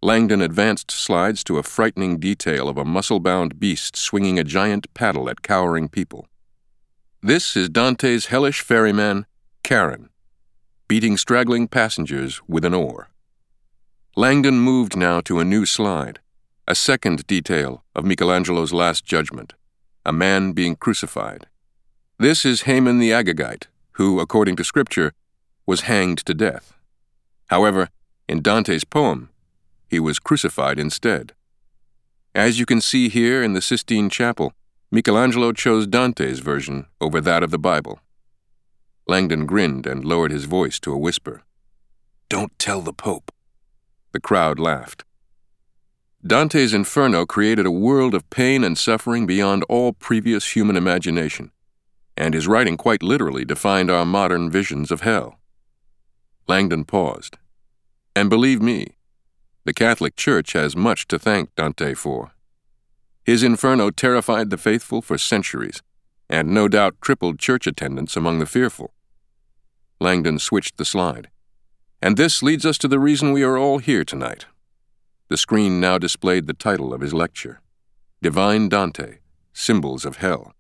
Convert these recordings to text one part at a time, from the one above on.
Langdon advanced slides to a frightening detail of a muscle-bound beast swinging a giant paddle at cowering people. This is Dante's hellish ferryman, Charon, beating straggling passengers with an oar. Langdon moved now to a new slide, a second detail of Michelangelo's Last Judgment, a man being crucified. This is Haman the Agagite, who, according to Scripture, was hanged to death. However, in Dante's poem, he was crucified instead. As you can see here in the Sistine Chapel, Michelangelo chose Dante's version over that of the Bible. Langdon grinned and lowered his voice to a whisper. "Don't tell the Pope." The crowd laughed. Dante's Inferno created a world of pain and suffering beyond all previous human imagination, and his writing quite literally defined our modern visions of hell. Langdon paused. And believe me, the Catholic Church has much to thank Dante for. His Inferno terrified the faithful for centuries, and no doubt tripled church attendance among the fearful. Langdon switched the slide. And this leads us to the reason we are all here tonight. The screen now displayed the title of his lecture, Divine Dante, Symbols of Hell.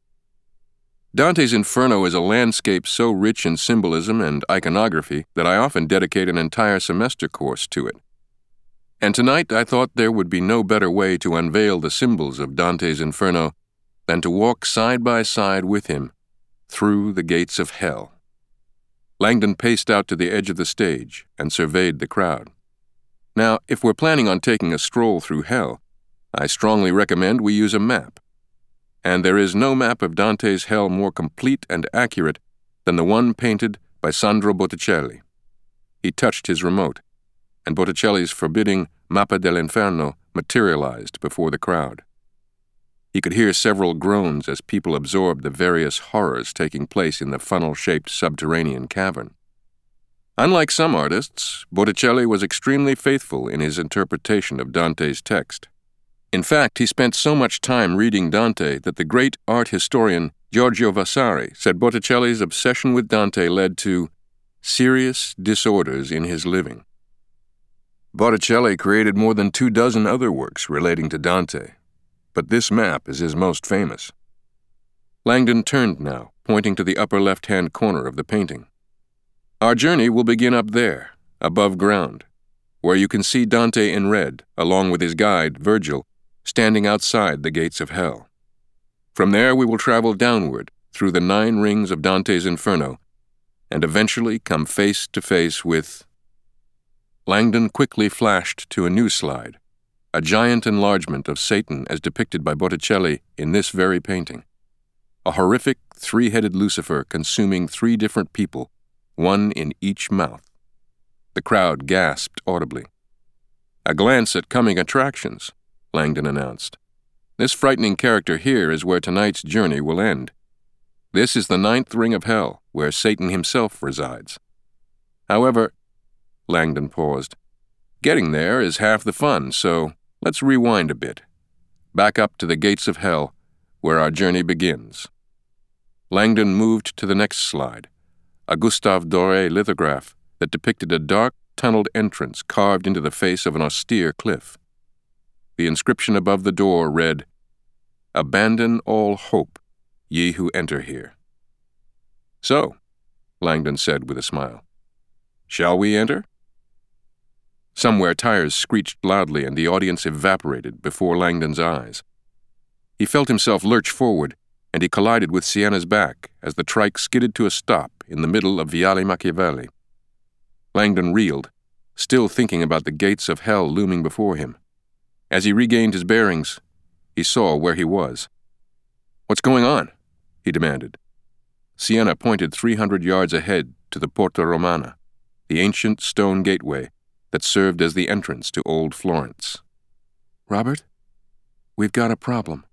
Dante's Inferno is a landscape so rich in symbolism and iconography that I often dedicate an entire semester course to it. And tonight I thought there would be no better way to unveil the symbols of Dante's Inferno than to walk side by side with him through the gates of hell. Langdon paced out to the edge of the stage and surveyed the crowd. Now, if we're planning on taking a stroll through hell, I strongly recommend we use a map. And there is no map of Dante's hell more complete and accurate than the one painted by Sandro Botticelli. He touched his remote, and Botticelli's forbidding Mappa dell'Inferno materialized before the crowd. He could hear several groans as people absorbed the various horrors taking place in the funnel-shaped subterranean cavern. Unlike some artists, Botticelli was extremely faithful in his interpretation of Dante's text. In fact, he spent so much time reading Dante that the great art historian Giorgio Vasari said Botticelli's obsession with Dante led to serious disorders in his living. Botticelli created more than 24 other works relating to Dante, but this map is his most famous. Langdon turned now, pointing to the upper left-hand corner of the painting. Our journey will begin up there, above ground, where you can see Dante in red, along with his guide, Virgil, standing outside the gates of hell. From there we will travel downward through the 9 rings of Dante's Inferno and eventually come face to face with... Langdon quickly flashed to a new slide, a giant enlargement of Satan as depicted by Botticelli in this very painting. A horrific 3-headed Lucifer consuming 3 different people, one in each mouth. The crowd gasped audibly. "A glance at coming attractions," Langdon announced. "This frightening character here is where tonight's journey will end. This is the 9th ring of hell, where Satan himself resides. However," Langdon paused, "getting there is half the fun, so let's rewind a bit. Back up to the gates of hell, where our journey begins." Langdon moved to the next slide, a Gustave Doré lithograph that depicted a dark, tunneled entrance carved into the face of an austere cliff. The inscription above the door read, "Abandon all hope, ye who enter here." "So," Langdon said with a smile, "shall we enter?" Somewhere tires screeched loudly and the audience evaporated before Langdon's eyes. He felt himself lurch forward, and he collided with Sienna's back as the trike skidded to a stop in the middle of Viale Machiavelli. Langdon reeled, still thinking about the gates of hell looming before him. As he regained his bearings, he saw where he was. "What's going on?" he demanded. Sienna pointed 300 yards ahead to the Porta Romana, the ancient stone gateway that served as the entrance to Old Florence. "Robert, we've got a problem."